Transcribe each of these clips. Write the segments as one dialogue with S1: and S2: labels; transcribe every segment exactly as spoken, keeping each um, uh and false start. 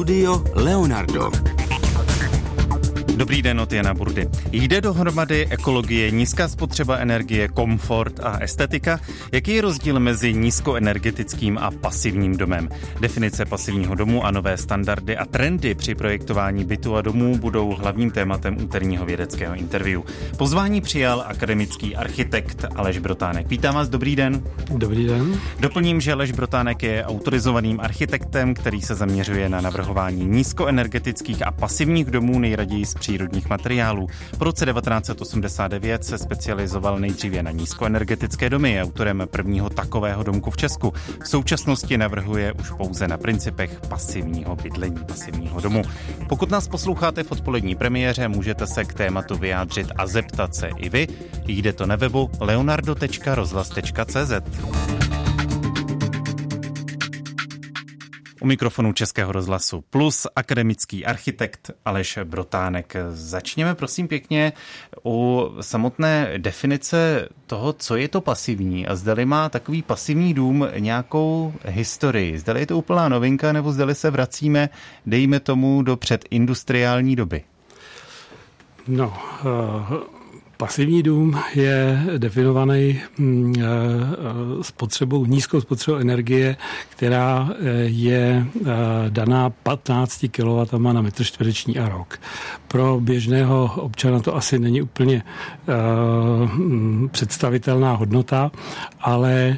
S1: Studio Leonardo.
S2: Dobrý den od Jana Burdy. Jde dohromady ekologie, nízká spotřeba energie, komfort a estetika? Jaký je rozdíl mezi nízkoenergetickým a pasivním domem? Definice pasivního domu a nové standardy a trendy při projektování bytů a domů budou hlavním tématem úterního vědeckého interview. Pozvání přijal akademický architekt Aleš Brotánek. Vítám vás, dobrý den.
S3: Dobrý den.
S2: Doplním, že Aleš Brotánek je autorizovaným architektem, který se zaměřuje na navrhování nízkoenergetických a pasivních domů, nejraději z přírodních materiálů. Po roce devatenáct set osmdesát devět se specializoval nejdříve na nízkoenergetické domy, je autorem prvního takového domku v Česku. V současnosti navrhuje už pouze na principech pasivního bydlení, pasivního domu. Pokud nás posloucháte v odpolední premiéře, můžete se k tématu vyjádřit a zeptat se i vy. Jde to na webu leonardo tečka rozhlas tečka cé zet. U mikrofonu Českého rozhlasu Plus akademický architekt Aleš Brotánek. Začněme prosím pěkně u samotné definice toho, co je to pasivní a zdali má takový pasivní dům nějakou historii. Zdali je to úplná novinka nebo zdali se vracíme, dejme tomu, do předindustriální doby.
S3: No, uh... Pasivní dům je definovaný spotřebou, nízkou spotřebou energie, která je daná patnáct kilowattů na metr čtvereční a rok. Pro běžného občana to asi není úplně představitelná hodnota, ale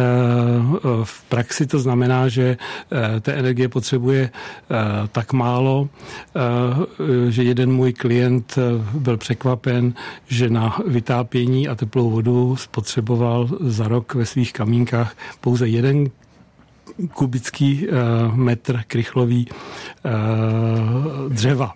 S3: v praxi to znamená, že té energie potřebuje tak málo, že jeden můj klient byl překvapen, že na vytápění a teplou vodu spotřeboval za rok ve svých kamínkách pouze jeden kubický uh, metr krychlový uh, dřeva.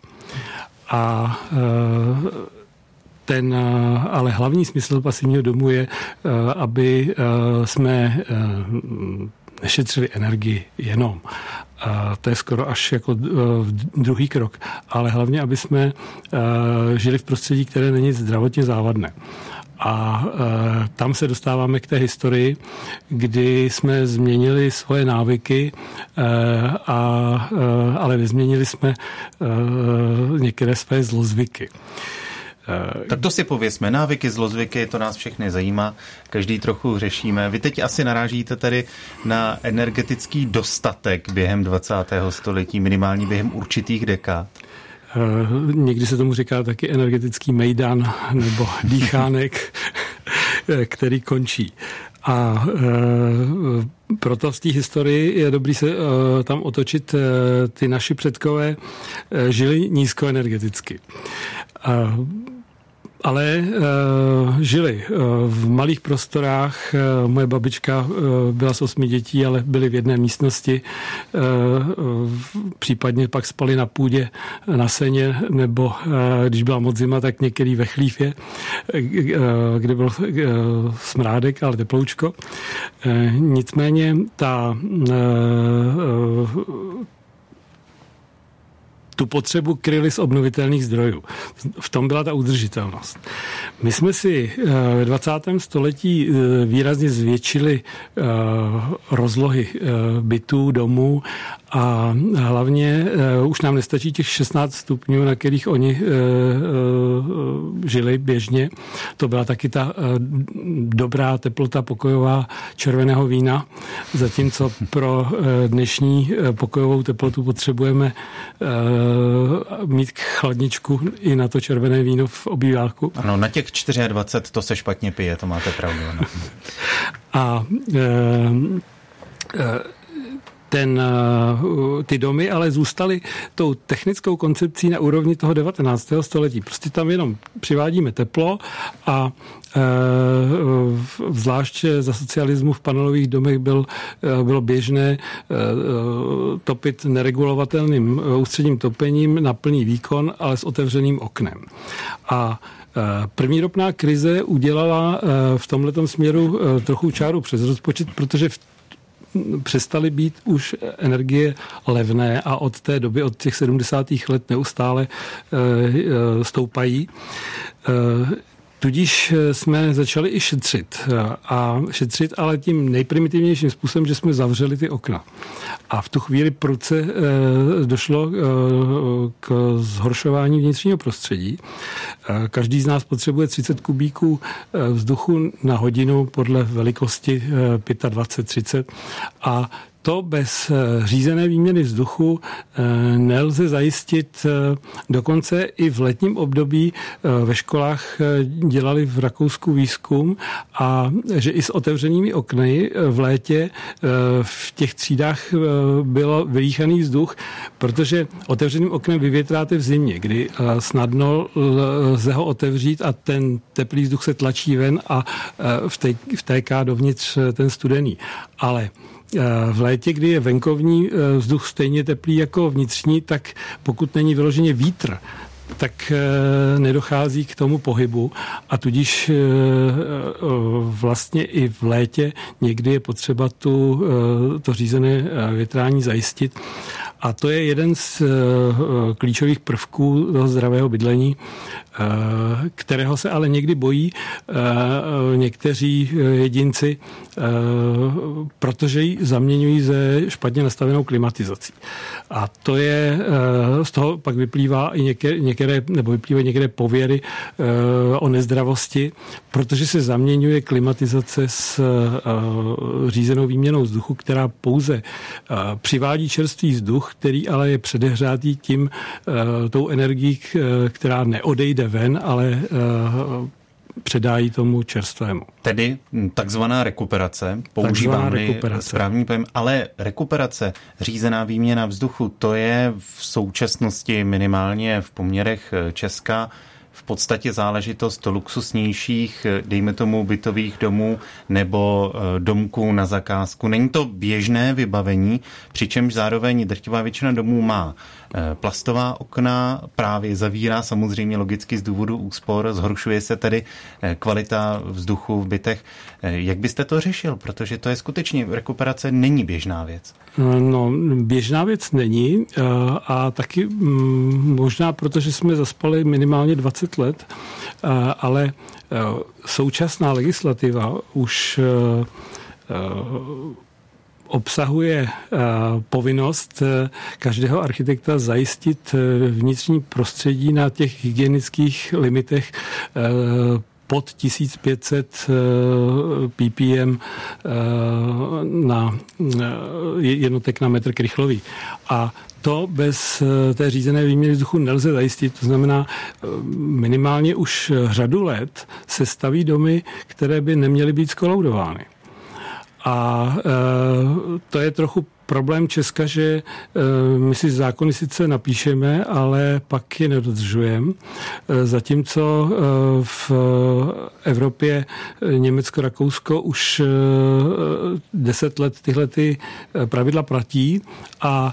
S3: A uh, ten, uh, ale hlavní smysl pasivního domu je, uh, aby uh, jsme uh, nešetřili energii jenom. A to je skoro až jako druhý krok. Ale hlavně, aby jsme žili v prostředí, které není zdravotně závadné. A e, tam se dostáváme k té historii, kdy jsme změnili svoje návyky, e, a, e, ale nezměnili jsme e, některé své zlozvyky.
S2: Tak to si pověsme, návyky, zlozvyky, to nás všechny zajímá, každý trochu řešíme. Vy teď asi narážíte tady na energetický dostatek během dvacátého století, minimálně během určitých dekád.
S3: Někdy se tomu říká taky energetický mejdan nebo dýchánek, který končí. A e, proto v té historii je dobrý se e, tam otočit. E, ty naši předkové e, žili nízkoenergeticky. E, ale uh, žili uh, v malých prostorách. Uh, moje babička uh, byla z osmi dětí, ale byly v jedné místnosti. Uh, uh, případně pak spali na půdě, na seně, nebo uh, když byla moc zima, tak některý ve chlívě, uh, kde byl uh, smrádek, ale teploučko. Uh, nicméně ta uh, uh, tu potřebu kryli z obnovitelných zdrojů. V tom byla ta udržitelnost. My jsme si ve dvacátém století výrazně zvětšili rozlohy bytů, domů a hlavně už nám nestačí těch šestnáct stupňů, na kterých oni žili běžně. To byla taky ta dobrá teplota pokojová červeného vína, zatímco pro dnešní pokojovou teplotu potřebujeme mít chladničku i na to červené víno v obýváku.
S2: Ano, na těch dvacet čtyři to se špatně pije, to máte pravdu. Ano.
S3: A e, e, ten, ty domy ale zůstaly tou technickou koncepcí na úrovni toho devatenáctého století. Prostě tam jenom přivádíme teplo a e, zvlášť za socialismu v panelových domech byl, bylo běžné e, topit neregulovatelným ústředním topením na plný výkon, ale s otevřeným oknem. A první ropná krize udělala v tomhletom směru trochu čáru přes rozpočet, protože v přestaly být už energie levné a od té doby, od těch sedmdesátých let neustále stoupají. Tudíž jsme začali i šetřit. A šetřit ale tím nejprimitivnějším způsobem, že jsme zavřeli ty okna. A v tu chvíli prudce došlo k zhoršování vnitřního prostředí. Každý z nás potřebuje třicet kubíků vzduchu na hodinu podle velikosti dvacet pět třicet a to bez řízené výměny vzduchu nelze zajistit. Dokonce i v letním období ve školách dělali v Rakousku výzkum a že i s otevřenými okny v létě v těch třídách byl vydýchaný vzduch, protože otevřeným oknem vyvětráte v zimě, kdy snadno lze ho otevřít a ten teplý vzduch se tlačí ven a vtéká dovnitř ten studený. Ale v létě, kdy je venkovní vzduch stejně teplý jako vnitřní, tak pokud není vyloženě vítr, tak nedochází k tomu pohybu a tudíž vlastně i v létě někdy je potřeba tu, to řízené větrání zajistit. A to je jeden z klíčových prvků toho zdravého bydlení, kterého se ale někdy bojí někteří jedinci, protože ji zaměňují se špatně nastavenou klimatizací. A to je, z toho pak vyplývá i některé, některé nebo vyplývají některé pověry o nezdravosti, protože se zaměňuje klimatizace s řízenou výměnou vzduchu, která pouze přivádí čerstvý vzduch, který ale je předehřátý tím tou energií, která neodejde ven, ale předájí tomu čerstvému.
S2: Tedy takzvaná rekuperace, používám-li správný pojem, ale rekuperace, řízená výměna vzduchu, to je v současnosti minimálně v poměrech Česka v podstatě záležitost luxusnějších, dejme tomu bytových domů nebo domků na zakázku. Není to běžné vybavení, přičemž zároveň drtivá většina domů má plastová okna, právě zavírá samozřejmě logicky z důvodu úspor, zhoršuje se tedy kvalita vzduchu v bytech. Jak byste to řešil? Protože to je skutečně, rekuperace není běžná věc.
S3: No, běžná věc není a taky možná protože jsme zaspali minimálně dvacet let, ale současná legislativa už obsahuje povinnost každého architekta zajistit vnitřní prostředí na těch hygienických limitech pod tisíc pět set ppm na jednotek na metr krychlový. A to bez té řízené výměny vzduchu nelze zajistit. To znamená, minimálně už řadu let se staví domy, které by neměly být zkolaudovány. A to je trochu problém Česka, že my si zákony sice napíšeme, ale pak je nedodržujeme. Zatímco v Evropě Německo, Rakousko už deset let tyhle ty pravidla platí a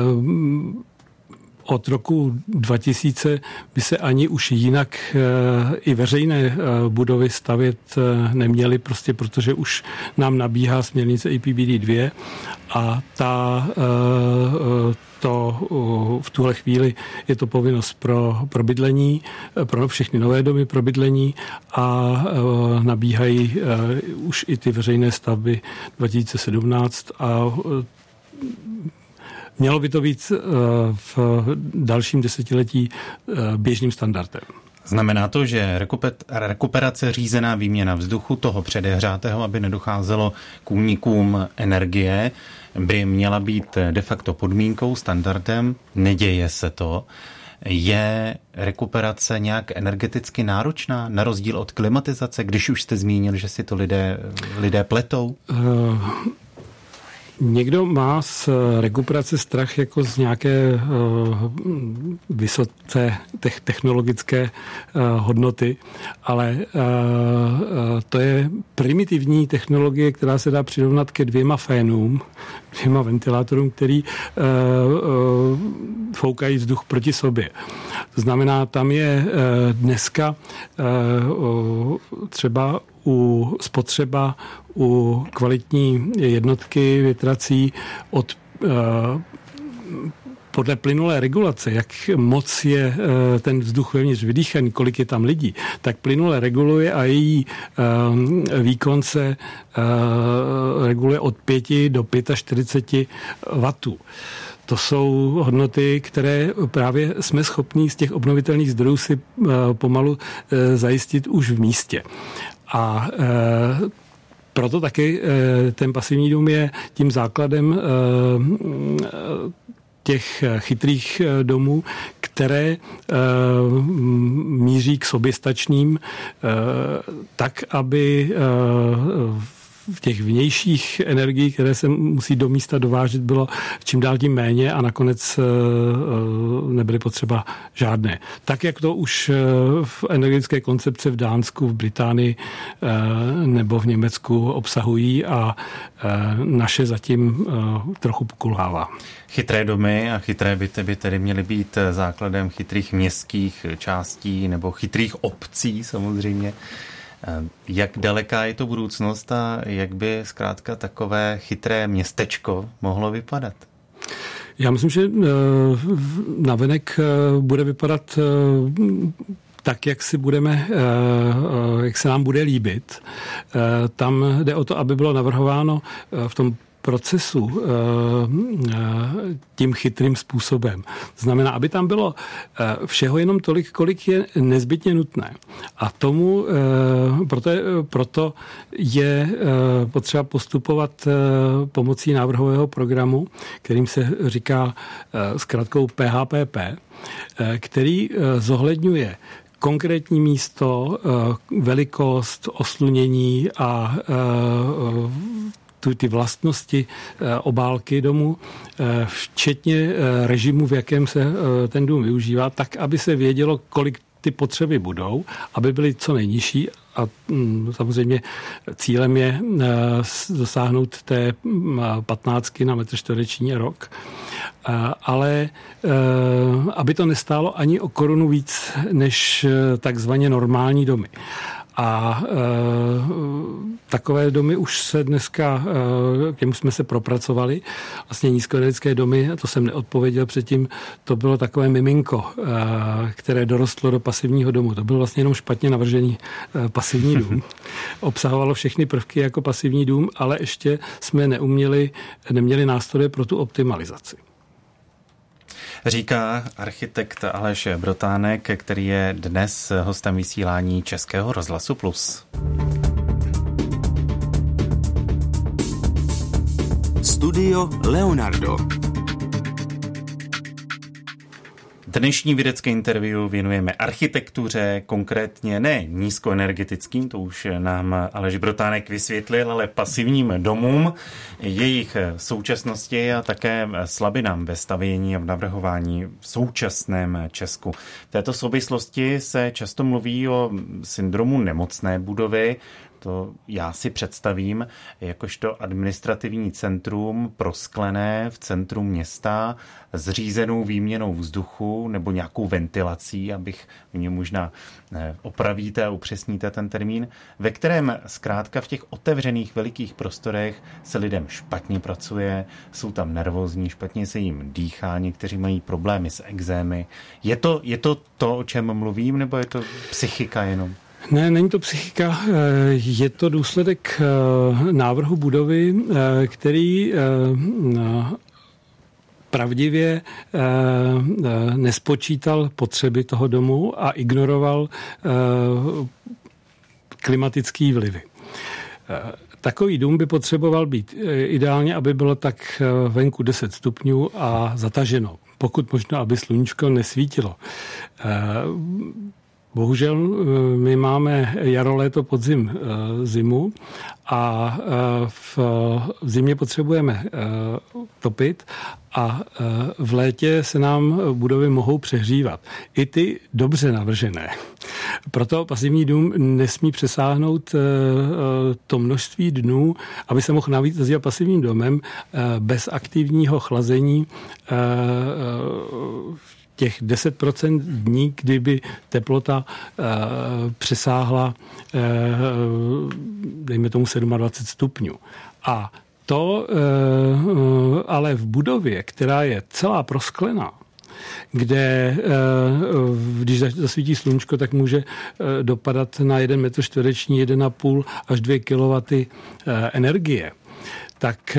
S3: od roku dva tisíce by se ani už jinak i veřejné budovy stavět neměly, prostě protože už nám nabíhá směrnice I P B D dva a ta, to v tuhle chvíli je to povinnost pro, pro bydlení, pro všechny nové domy pro bydlení a nabíhají už i ty veřejné stavby dva tisíce sedmnáct a mělo by to být v dalším desetiletí běžným standardem.
S2: Znamená to, že rekuperace, řízená výměna vzduchu toho předehřátého, aby nedocházelo k únikům energie, by měla být de facto podmínkou, standardem. Neděje se to. Je rekuperace nějak energeticky náročná, na rozdíl od klimatizace, když už jste zmínil, že si to lidé, lidé pletou? Uh...
S3: Někdo má z rekuperace strach jako z nějaké uh, vysoce technologické uh, hodnoty, ale uh, uh, to je primitivní technologie, která se dá přirovnat ke dvěma fénům, dvěma ventilátorům, který uh, uh, foukají vzduch proti sobě. To znamená, tam je uh, dneska uh, třeba u spotřeba u kvalitní jednotky větrací od podle plynulé regulace, jak moc je ten vzduch vevnitř vydýchaný, kolik je tam lidí, tak plynule reguluje a její výkon se reguluje od pěti do čtyřiceti pěti wattů. To jsou hodnoty, které právě jsme schopni z těch obnovitelných zdrojů si pomalu zajistit už v místě. A proto taky ten pasivní dům je tím základem těch chytrých domů, které míří k soběstačným, tak, aby v těch vnějších energií, které se musí do místa dovážet, bylo čím dál tím méně a nakonec nebyly potřeba žádné. Tak, jak to už v energetické koncepce v Dánsku, v Británii nebo v Německu obsahují a naše zatím trochu pokulhává.
S2: Chytré domy a chytré byty by tedy měly být základem chytrých městských částí nebo chytrých obcí samozřejmě. Jak daleká je to budoucnost a jak by zkrátka takové chytré městečko mohlo vypadat?
S3: Já myslím, že navenek bude vypadat tak, jak si budeme, jak se nám bude líbit. Tam jde o to, aby bylo navrhováno v tom procesu tím chytrým způsobem. Znamená, aby tam bylo všeho jenom tolik, kolik je nezbytně nutné. A tomu proto je, proto je potřeba postupovat pomocí návrhového programu, kterým se říká zkratkou P H P P, který zohledňuje konkrétní místo, velikost, oslunění a ty vlastnosti obálky domu, včetně režimu, v jakém se ten dům využívá, tak, aby se vědělo, kolik ty potřeby budou, aby byly co nejnižší a samozřejmě cílem je dosáhnout té patnáctky na metr čtvereční rok. Ale aby to nestálo ani o korunu víc než takzvaně normální domy. A e, takové domy už se dneska, e, k němu jsme se propracovali. Vlastně nízkoenergetické domy, to jsem neodpověděl předtím, to bylo takové miminko, e, které dorostlo do pasivního domu. To byl vlastně jenom špatně navržený e, pasivní dům. Obsahovalo všechny prvky jako pasivní dům, ale ještě jsme neuměli, neměli nástroje pro tu optimalizaci.
S2: Říká architekt Aleš Brotánek, který je dnes hostem vysílání Českého rozhlasu Plus.
S1: Studio Leonardo.
S2: Dnešní vědecké interview věnujeme architektuře, konkrétně ne nízkoenergetickým, to už nám Aleš Brotánek vysvětlil, ale pasivním domům, jejich současnosti a také slabinám ve stavění a v navrhování v současném Česku. V této souvislosti se často mluví o syndromu nemocné budovy. To já si představím jakožto administrativní centrum prosklené v centru města s řízenou výměnou vzduchu nebo nějakou ventilací, abych mě možná opravíte a upřesníte ten termín, ve kterém zkrátka v těch otevřených velikých prostorech se lidem špatně pracuje, jsou tam nervózní, špatně se jim dýchá, někteří mají problémy s ekzémy. Je to, je to to, o čem mluvím, nebo je to psychika jenom?
S3: Ne, není to psychika, je to důsledek návrhu budovy, který pravdivě nespočítal potřeby toho domu a ignoroval klimatický vlivy. Takový dům by potřeboval být ideálně, aby bylo tak venku deset stupňů a zataženo. Pokud možno, aby sluníčko nesvítilo. Bohužel my máme jaro, léto, podzim, zimu a v zimě potřebujeme topit a v létě se nám budovy mohou přehřívat. I ty dobře navržené. Proto pasivní dům nesmí přesáhnout to množství dnů, aby se mohl navíc nazývat pasivním domem bez aktivního chlazení těch deset procent dní, kdyby teplota e, přesáhla, e, dejme tomu dvacet sedm stupňů. A To ale v budově, která je celá prosklená, kde když zasvítí sluníčko, tak může dopadat na jeden metr čtvereční jeden a půl až dvě kilowatty energie. Tak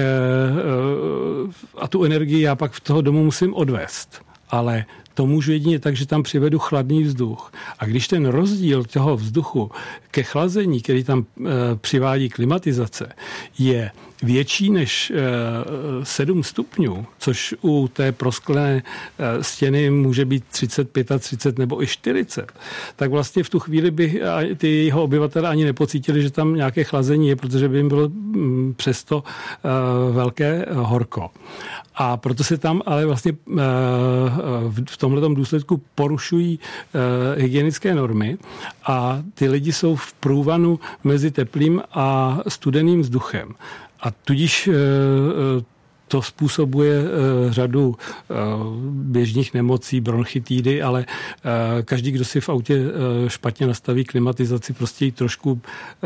S3: a tu energii já pak v toho domu musím odvést. Ale to můžu jedině tak, že tam přivedu chladný vzduch. A když ten rozdíl toho vzduchu ke chlazení, který tam e, přivádí klimatizace, je větší než e, sedm stupňů, což u té prosklené e, stěny může být třicet, třicet pět nebo i čtyřicet, tak vlastně v tu chvíli by ty jeho obyvatelé ani nepocítili, že tam nějaké chlazení je, protože by jim bylo m, přesto e, velké horko. A proto se tam ale vlastně e, v tomhletom důsledku porušují e, hygienické normy a ty lidi jsou v průvanu mezi teplým a studeným vzduchem. A tudíž e, to způsobuje e, řadu e, běžných nemocí, bronchitidy, ale e, každý, kdo si v autě e, špatně nastaví klimatizaci, prostě ji trošku e,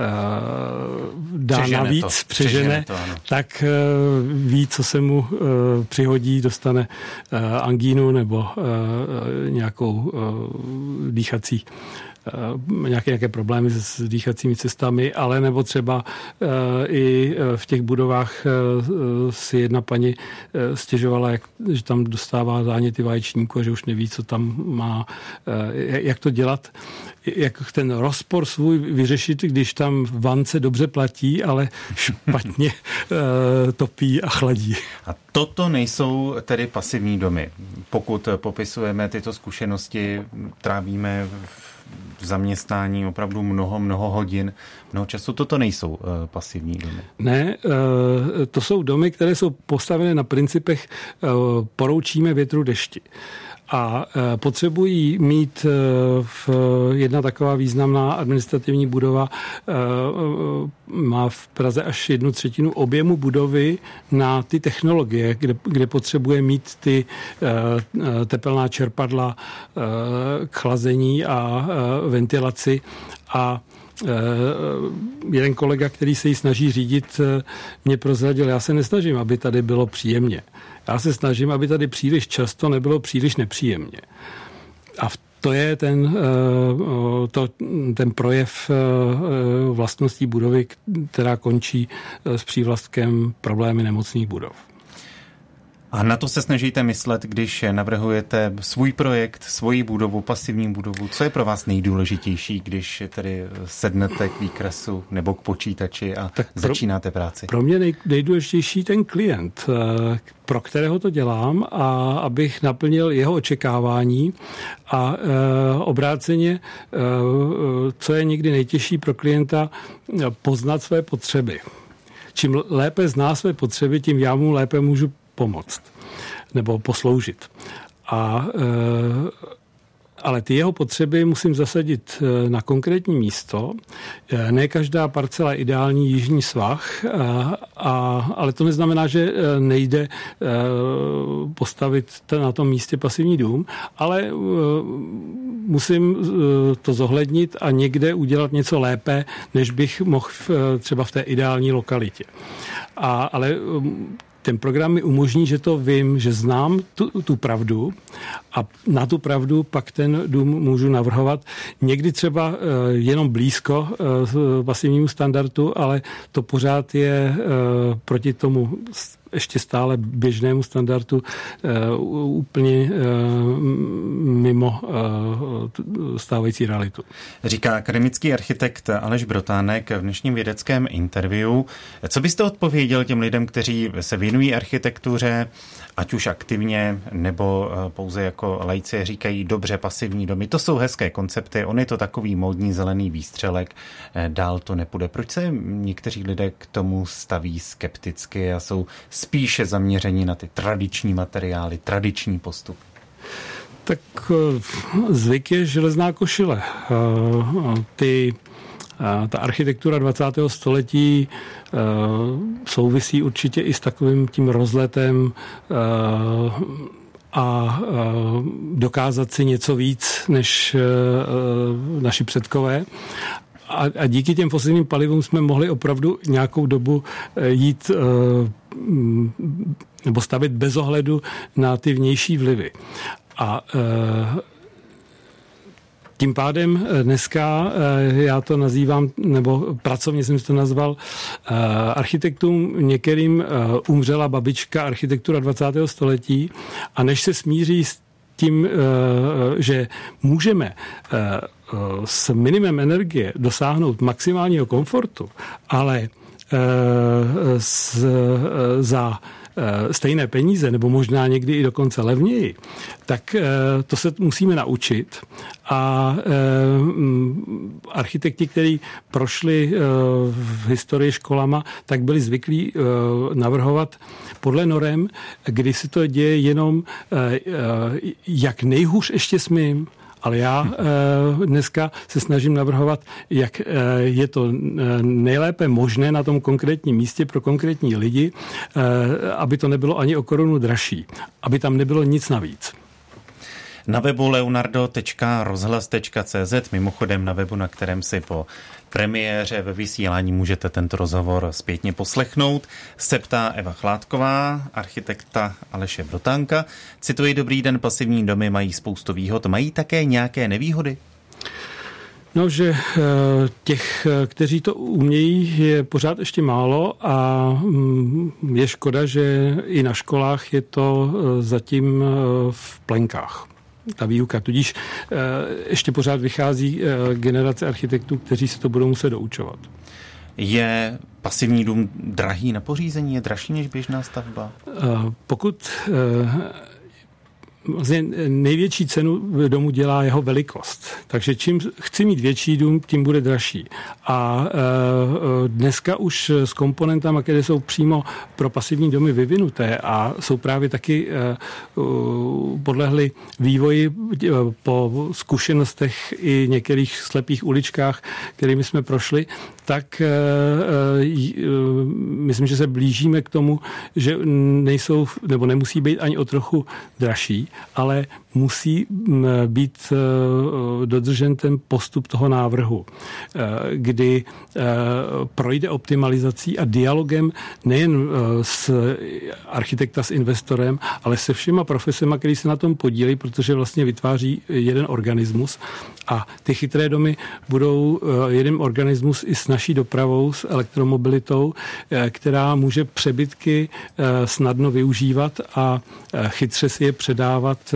S3: dá přežene navíc, to. přežene, přežene to, tak e, ví, co se mu e, přihodí, dostane e, angínu nebo e, nějakou e, dýchací Nějaké, nějaké problémy s dýchacími cestami, ale nebo třeba uh, i v těch budovách uh, si jedna paní uh, stěžovala, jak, že tam dostává záněty vaječníku a že už neví, co tam má, uh, jak to dělat, jak ten rozpor svůj vyřešit, když tam vance dobře platí, ale špatně uh, topí a chladí.
S2: A toto nejsou tedy pasivní domy. Pokud popisujeme tyto zkušenosti, trávíme v zaměstnání opravdu mnoho, mnoho hodin, mnoho času. Toto nejsou uh, pasivní domy.
S3: Ne, uh, to jsou domy, které jsou postavené na principech uh, poroučíme větru dešti. A e, potřebují mít e, v, jedna taková významná administrativní budova e, e, má v Praze až jednu třetinu objemu budovy na ty technologie, kde, kde potřebuje mít ty e, tepelná čerpadla e, k chlazení a e, ventilaci. A jeden kolega, který se ji snaží řídit, mě prozradil, já se nesnažím, aby tady bylo příjemně. Já se snažím, aby tady příliš často nebylo příliš nepříjemně. A to je ten, to, ten projev vlastností budovy, která končí s přívlastkem problémy nemocných budov.
S2: A na to se snažíte myslet, když navrhujete svůj projekt, svoji budovu, pasivní budovu. Co je pro vás nejdůležitější, když tedy sednete k výkresu nebo k počítači a tak začínáte práci?
S3: Pro mě nej, nejdůležitější ten klient, pro kterého to dělám, a abych naplnil jeho očekávání a e, obráceně, e, co je někdy nejtěžší pro klienta, poznat své potřeby. Čím lépe zná své potřeby, tím já mu lépe můžu pomoct nebo posloužit. A, e, ale ty jeho potřeby musím zasadit na konkrétní místo. E, ne každá parcela je ideální jižní svah, a, a, ale to neznamená, že nejde e, postavit na tom místě pasivní dům, ale e, musím e, to zohlednit a někde udělat něco lépe, než bych mohl v, třeba v té ideální lokalitě. A, ale ten program mi umožní, že to vím, že znám tu, tu pravdu a na tu pravdu pak ten dům můžu navrhovat. Někdy třeba uh, jenom blízko uh, pasivnímu standardu, ale to pořád je uh, proti tomu ještě stále běžnému standardu uh, úplně uh, mimo uh, stávající realitu.
S2: Říká akademický architekt Aleš Brotánek v dnešním vědeckém interview. Co byste odpověděl těm lidem, kteří se věnují architektuře, ať už aktivně, nebo pouze jako laici říkají, dobře, pasivní domy, to jsou hezké koncepty, on je to takový módní zelený výstřelek, dál to nepůjde. Proč se někteří lidé k tomu staví skepticky a jsou spíše zaměření na ty tradiční materiály, tradiční postupy?
S3: Tak zvyk je železná košile. Ty Ta architektura dvacátého století souvisí určitě i s takovým tím rozletem a dokázat si něco víc než naši předkové. a, a díky těm fosilním palivům jsme mohli opravdu nějakou dobu jít nebo stavit bez ohledu na ty vnější vlivy. A tím pádem dneska já to nazývám, nebo pracovně jsem to nazval, architektům některým umřela babička architektura dvacátého století a než se smíří s tím, že můžeme s minimem energie dosáhnout maximálního komfortu, ale z, za stejné peníze, nebo možná někdy i dokonce levněji, tak to se musíme naučit. A architekti, kteří prošli v historii školama, tak byli zvyklí navrhovat podle norem, kdy se to děje jenom jak nejhůř ještě smím. Ale já dneska se snažím navrhovat, jak je to nejlépe možné na tom konkrétním místě pro konkrétní lidi, aby to nebylo ani o korunu dražší, aby tam nebylo nic navíc.
S2: Na webu leonardo tečka rozhlas tečka cé zet, mimochodem na webu, na kterém si po premiéře ve vysílání můžete tento rozhovor zpětně poslechnout, se ptá Eva Chládková, architekta Aleše Brotánka. Cituji: dobrý den, pasivní domy mají spoustu výhod, mají také nějaké nevýhody?
S3: No, že těch, kteří to umějí, je pořád ještě málo a je škoda, že i na školách je to zatím v plenkách. Ta výuka. Tudíž ještě pořád vychází generace architektů, kteří se to budou muset doučovat.
S2: Je pasivní dům drahý na pořízení? Je dražší než běžná stavba?
S3: Pokud vlastně největší cenu domu dělá jeho velikost. Takže čím chci mít větší dům, tím bude dražší. A dneska už s komponentami, které jsou přímo pro pasivní domy vyvinuté a jsou právě taky podlehly vývoji po zkušenostech i některých slepých uličkách, kterými jsme prošli, tak myslím, že se blížíme k tomu, že nejsou nebo nemusí být ani o trochu dražší, ale musí být dodržen ten postup toho návrhu, kdy projde optimalizací a dialogem nejen s architekta s investorem, ale se všema profesema, který se na tom podílí, protože vlastně vytváří jeden organismus a ty chytré domy budou jeden organismus i s naší dopravou, s elektromobilitou, která může přebytky snadno využívat a chytře si je předávat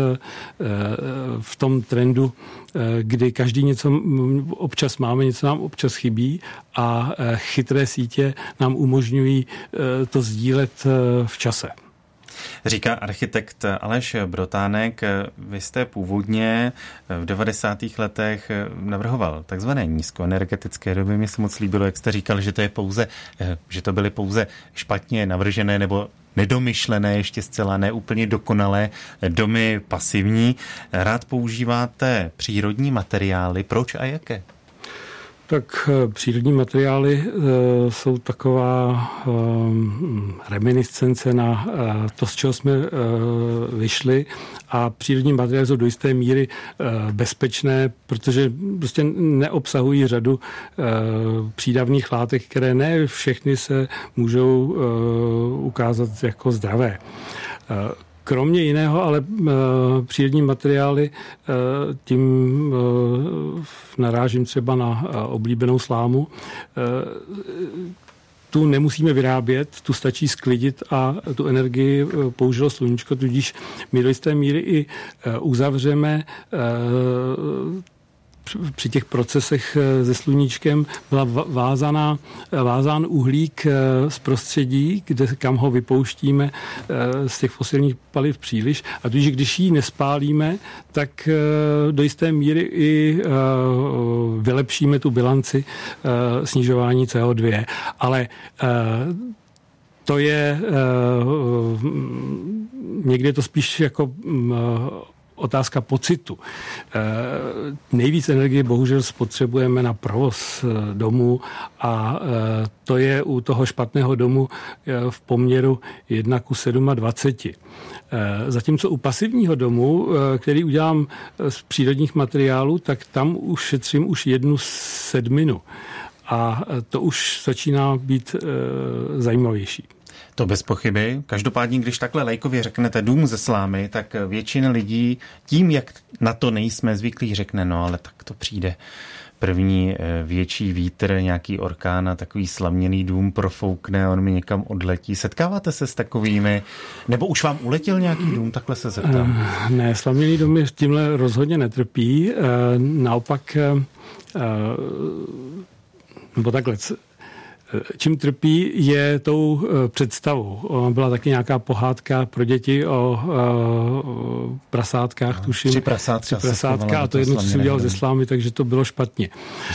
S3: v tom trendu, kdy každý něco občas máme, něco nám občas chybí a chytré sítě nám umožňují to sdílet v čase.
S2: Říká architekt Aleš Brotánek. Vy jste původně v devadesátých letech navrhoval takzvané nízkoenergetické domy. Mně se moc líbilo, jak jste říkal, že to je pouze, že to byly pouze špatně navržené nebo nedomyšlené, ještě zcela neúplně dokonalé domy pasivní. Rád používáte přírodní materiály. Proč a jaké?
S3: Tak přírodní materiály e, jsou taková e, reminiscence na e, to, z čeho jsme e, vyšli a přírodní materiály jsou do jisté míry e, bezpečné, protože prostě neobsahují řadu e, přídavných látek, které ne všechny se můžou e, ukázat jako zdravé. E, Kromě jiného, ale e, přírodní materiály, e, tím e, narážím třeba na e, oblíbenou slámu, e, tu nemusíme vyrábět, tu stačí sklidit a tu energii použilo sluníčko, tudíž my do jisté míry i e, uzavřeme e, při těch procesech se sluníčkem byla vázaná, vázán uhlík z prostředí, kde, kam ho vypouštíme z těch fosilních paliv příliš. A tudíž, když ji nespálíme, tak do jisté míry i vylepšíme tu bilanci snižování C O dva. Ale to je, někdy je to spíš jako otázka pocitu. Nejvíc energie bohužel spotřebujeme na provoz domu a to je u toho špatného domu v poměru jedna ku dvaceti sedmi. Zatímco u pasivního domu, který udělám z přírodních materiálů, tak tam už šetřím už jednu sedminu. A to už začíná být e, zajímavější.
S2: To bez pochyby. Každopádně, když takhle lajkově řeknete dům ze slámy, tak většina lidí tím, jak na to nejsme zvyklí, řekne, no ale tak to přijde první větší vítr, nějaký orkán a takový slaměný dům profoukne a on mi někam odletí. Setkáváte se s takovými? Nebo už vám uletěl nějaký dům? Takhle se zeptám.
S3: Ne, slaměný dům tímhle rozhodně netrpí. Naopak nebo takhle, čím trpí, je tou představou. Byla taky nějaká pohádka pro děti o, o prasátkách, tuším.
S2: Tři prasátka.
S3: Tři prasátka a to jedno, co si udělal ze slámy, takže to bylo špatně.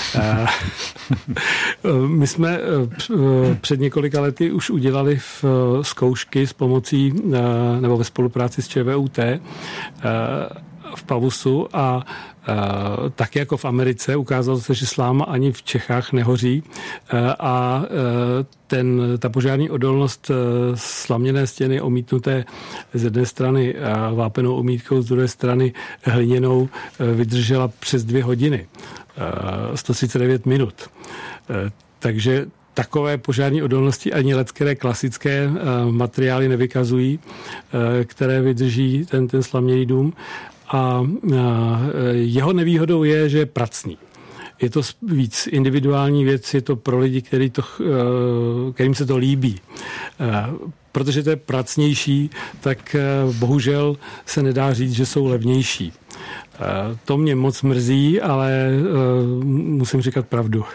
S3: My jsme před několika lety už udělali v zkoušky s pomocí, nebo ve spolupráci s ČVUT v Pavusu a Uh, tak jako v Americe ukázalo se, že sláma ani v Čechách nehoří uh, a uh, ten, ta požární odolnost uh, slaměné stěny omítnuté z jedné strany uh, vápenou omítkou, z druhé strany hliněnou uh, vydržela přes dvě hodiny. Uh, sto třicet devět minut. Uh, takže takové požární odolnosti ani leckteré klasické uh, materiály nevykazují, uh, které vydrží ten, ten slaměný dům. A jeho nevýhodou je, že je pracný. Je to víc individuální věc, je to pro lidi, který to, kterým se to líbí. Protože to je pracnější, tak bohužel se nedá říct, že jsou levnější. To mě moc mrzí, ale musím říkat pravdu.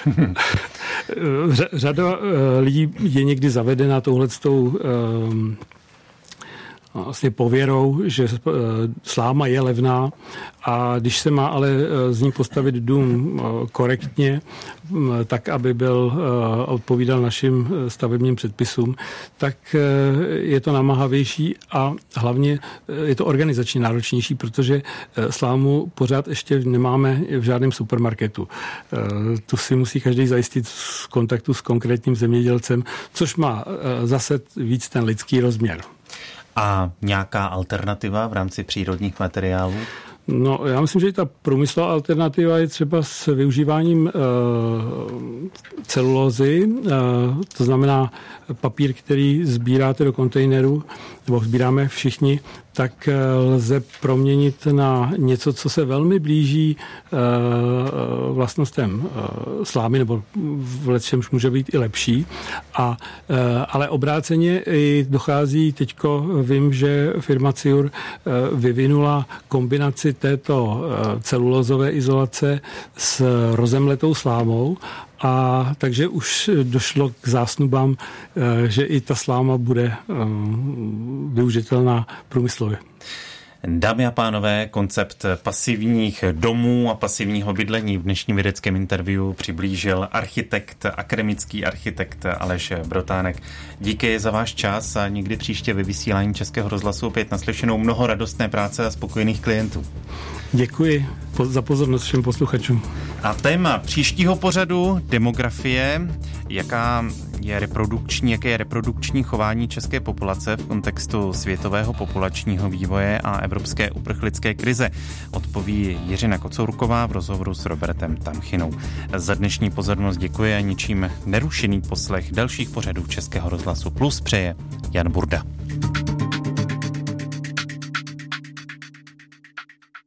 S3: Řada lidí je někdy zavedena touhletou vlastně pověrou, že sláma je levná a když se má ale z ní postavit dům korektně, tak, aby byl odpovídal našim stavebním předpisům, tak je to namáhavější a hlavně je to organizačně náročnější, protože slámu pořád ještě nemáme v žádném supermarketu. Tu si musí každý zajistit v kontaktu s konkrétním zemědělcem, což má zase víc ten lidský rozměr.
S2: A nějaká alternativa v rámci přírodních materiálů?
S3: No, já myslím, že ta průmyslová alternativa je třeba s využíváním e, celulózy, e, to znamená papír, který sbíráte do kontejneru, nebo sbíráme všichni, tak lze proměnit na něco, co se velmi blíží e, vlastnostem e, slámy, nebo v lecčemž může být i lepší. A, e, ale obráceně i dochází, teďko vím, že firma Ciur e, vyvinula kombinaci této e, celulózové izolace s rozemletou slámou, a takže už došlo k zásnubám, že i ta sláma bude využitelná průmyslově.
S2: Dámy a pánové, koncept pasivních domů a pasivního bydlení v dnešním vědeckém interview přiblížil architekt, akademický architekt Aleš Brotánek. Díky za váš čas a někdy příště ve vysílání Českého rozhlasu opět naslyšenou mnoho radostné práce a spokojených klientů.
S3: Děkuji za pozornost všem posluchačům.
S2: A téma příštího pořadu demografie, jaká je reprodukční, jaké je reprodukční chování české populace v kontextu světového populačního vývoje a evropské uprchlické krize, odpoví Jiřina Kocourková v rozhovoru s Robertem Tamchinou. Za dnešní pozornost děkuji a ničím nerušený poslech dalších pořadů Českého rozhlasu Plus přeje Jan Burda.